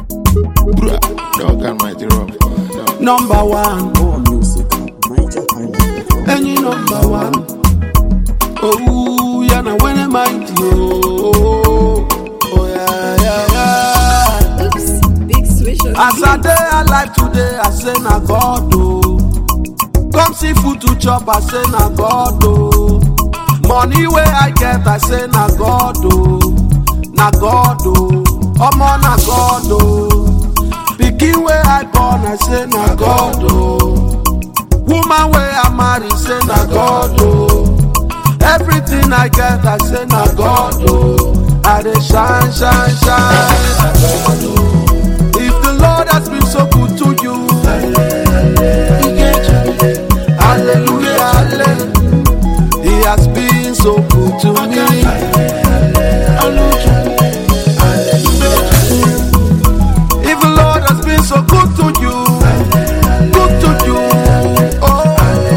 Dog and mighty rough. Number one. More music. Major Island. Any number one. Oh, yeah, now when am I oh, yeah. Oops, big switch. As I day alive today, I say na God oh. Come see food to chop, I say na God oh. Money where I get, I say na God oh. Na God oh. Omo na God oh. Pikin where I born, I say na God oh. Woman where I marry, say na God oh. Everything I get, I say na God oh. I dey shine, shine, shine. If the Lord has been so good to you, hallelujah, hallelujah. He has been so good to me. If the Lord has been so good to you, oh,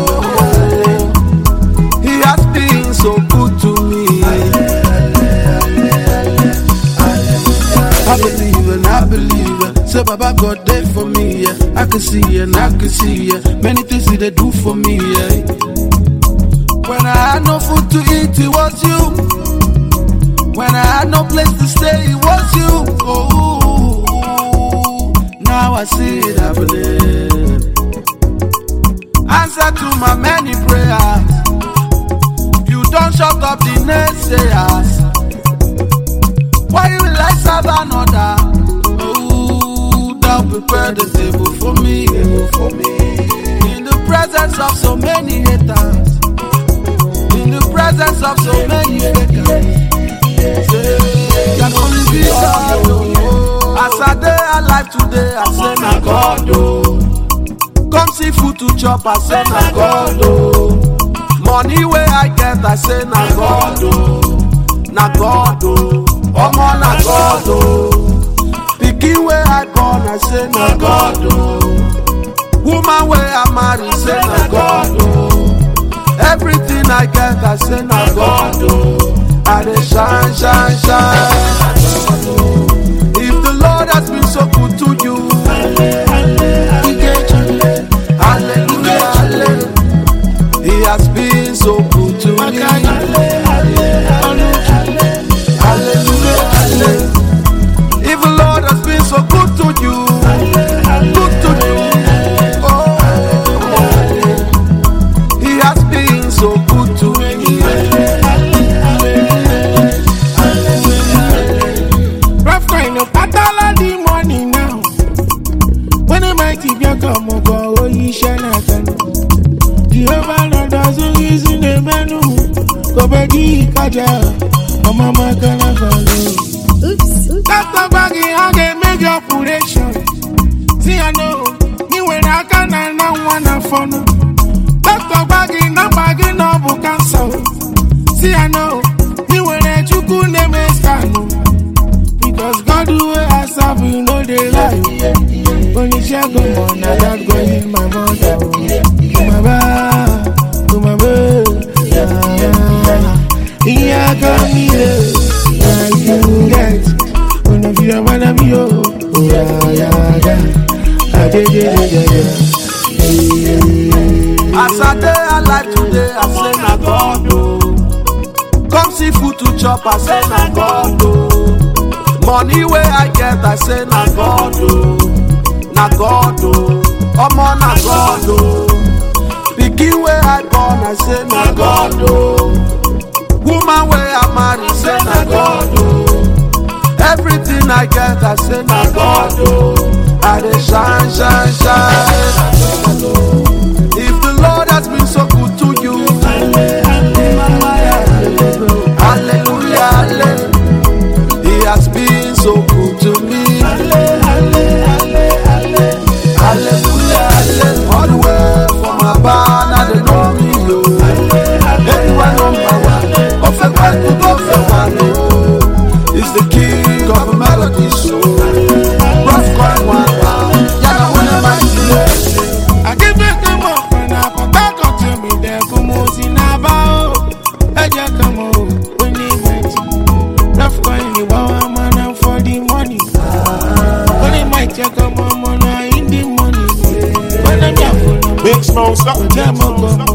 He has been so good to me. I believe and I believe it. Say Baba God there for me, yeah. I can see and I can see, yeah. Many things they do for me, yeah. When I had no food to eat, it was you. When I had no place to stay, it was you. Oh, now I see it happening. Answer to my many prayers. You don't shut up the naysayers. Why will I serve another? Oh, thou prepare the table for me. In the presence of so many haters. In the presence of so many haters. Can only be God. As I day alive today, I say na God oh. Come see food to chop, I say na God oh. Money where I get, I say na God oh. Na God oh. Omo na God oh. Pikin where I born, I say na God oh. Woman where I marry, say na God oh. Everything I get, I say na God oh. I dey shine, shine, shine. If the Lord has been so good to you, hallelujah, hallelujah. He has been so good to me. Hallelujah, hallelujah. If the Lord has been so good to you, oh, He has been so good to me. Rough kind of battle of the morning now. When the mighty come over, oh, you shall not know. Jehovah Lord doesn't listen the menu. Go back, Kaja. Mama gonna follow. Oops. That's the baggy, I can make your operation. See, I know, me when I can, I don't wanna follow. That's the baggy, no cancer. See, I know, me when I chuku name is Kano. Because God do it, I serve you, know they lie. When you share go on, I got go in my mother. To my bird, yeah, come here. I do that. When I feel one of you, oh, yeah. I did. As I day alive today, I say na God oh. Come see food to chop, I say na God oh. Money where I get, I say na God oh. Na God oh. Omo na God oh. Pikin where I born, I say na God oh. Woman where I marry, say na God oh. Everything I get, I say na God oh. I dey shine, shine, shine. If the Lord has been so good to you, hallelujah, hallelujah. He has been so good to me. Hallelujah, hallelujah. All the way from Abba, now they know me, yo. Everyone number one. Perfect one to perfect one, oh. It's the king of melody, so rough coin one. Yeah, when am I today? I give it them up when I put back up to me. There come on, see now, I just come on when you went. Rough coin, you want man for the money. When might check on my money in the morning. When I'm your phone, Big smoke, stop. them go.